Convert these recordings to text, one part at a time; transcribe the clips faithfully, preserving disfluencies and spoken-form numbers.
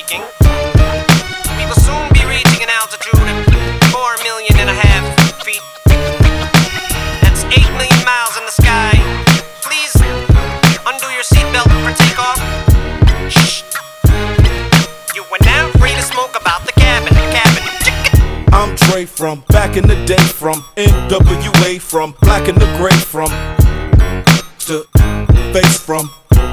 speaking. We will soon be reaching an altitude of four million and a half feet. That's eight million miles in the sky. Please undo your seatbelt for takeoff. Shh. You are now free to smoke about the cabin. Cabin. I'm Dre from back in the day, from N W A, from black and the gray, from to face, from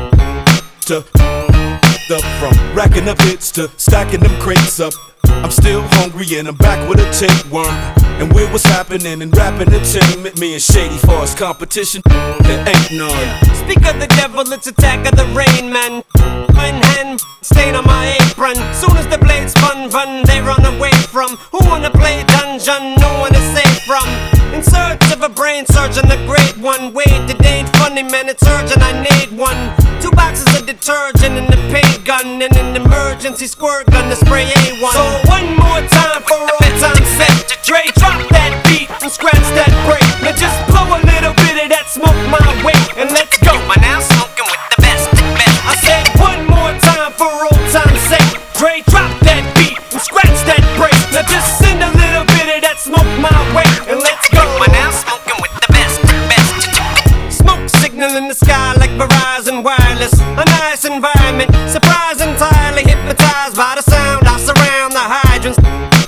to the from racking up hits to stacking them crates up. I'm still hungry and I'm back with a tapeworm. And with what's happening in rap entertainment, me and Shady Far's competition, there ain't none. Speak of the devil, it's Attack of the Rain Man. One hand stain on my apron. Soon as the blade spun, run, they run away from. Who wanna play dungeon? No one is safe from. In search of a brain surgeon, the great one. Wait, it ain't funny, man, it's urgent, I need one. Two boxes of detergent and a paint gun and an emergency squirt gun to spray A one. So one more time for old time's sake. Dre, drop that beat and scratch that break. Now just blow a little bit of that smoke my way and let's go. You are now smoking with the best, best. I said one more time for old time's sake. Dre, drop that beat and scratch that break. Now just send a little bit of that smoke my way and let's go. You are now smoking with the best, best. Smoke signal in the sky like Verizon Wireless. A nice environment, surprised entirely hypnotized by the sound I surround the hydrants.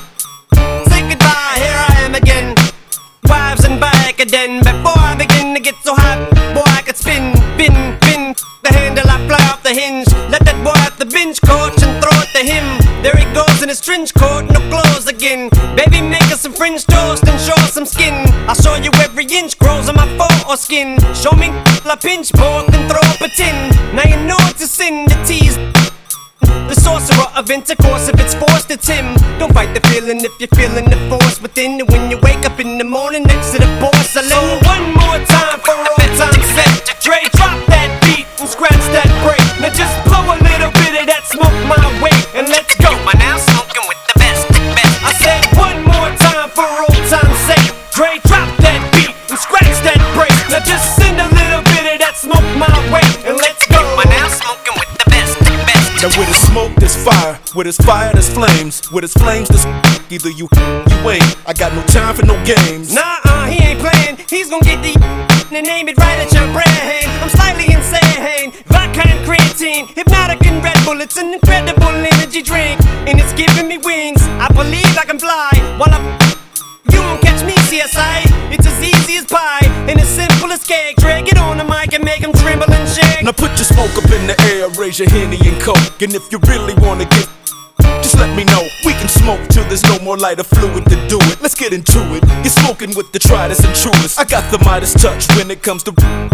Say goodbye, here I am again. Wives and back again. Before I begin to get so hot, boy, I could spin, bin, bin. The handle I fly off the hinge. Let that boy off the bench coach and throw it to him. There he goes in his trench coat, no clothes again. Baby, make us some French toast and show us some skin. I'll show you every inch grows on my foreskin. Show me a pinch pork and throw up a tin. Now you know it's a sin to tease the sorcerer of intercourse. If it's forced, it's him. Don't fight the feeling if you're feeling the force within. When you wake up in the morning next to the porcelain. So one more time for old time's sake. Dre, drop that beat and scratch that break. Now just blow a little bit of that smoke my way and let's go. You are now smoking with the best, best. I said one more time for old time's sake. Dre, drop that beat and scratch that break. Now just send a little bit of that smoke my way and let's go. You are now smoking with the best, best. Now with his smoke there's fire, with his fire there's flames, with his flames there's either you you ain't. I got no time for no games. Nah-uh, he ain't playing. He's gonna get the and name it right at your brain. I'm slightly insane. Vodka and creatine, hypnotic and Red Bull. It's an incredible energy drink and it's giving me wings. I believe I can fly while I'm. You won't catch me, C S I. It's as easy as pie and as simple as cake. Drag it on the mic and make him tremble and shake. Now put your smoke up in the air, raise your Henny and Coke. And if you really wanna get, just let me know. We can smoke till there's no more lighter fluid to do it. Let's get into it. You're smoking with the tritest and truest. I got the Midas touch when it comes to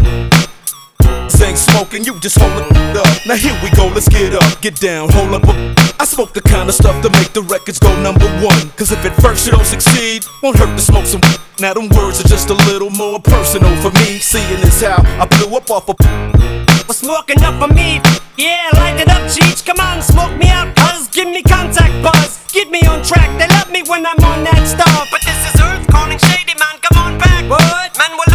ain't smoking, you just hold it up. Now here we go, let's get up, get down, hold up. I smoke the kind of stuff to make the records go number one. Cause if at first you don't succeed, won't hurt to smoke some. Now them words are just a little more personal for me. Seeing as how I blew up off a was smoking up for me. Yeah, light it up, Cheech. Come on, smoke me out, cuz. Give me contact buzz. Get me on track. They love me when I'm on that stuff. But this is Earth calling Shady, man. Come on back. What? Man, we'll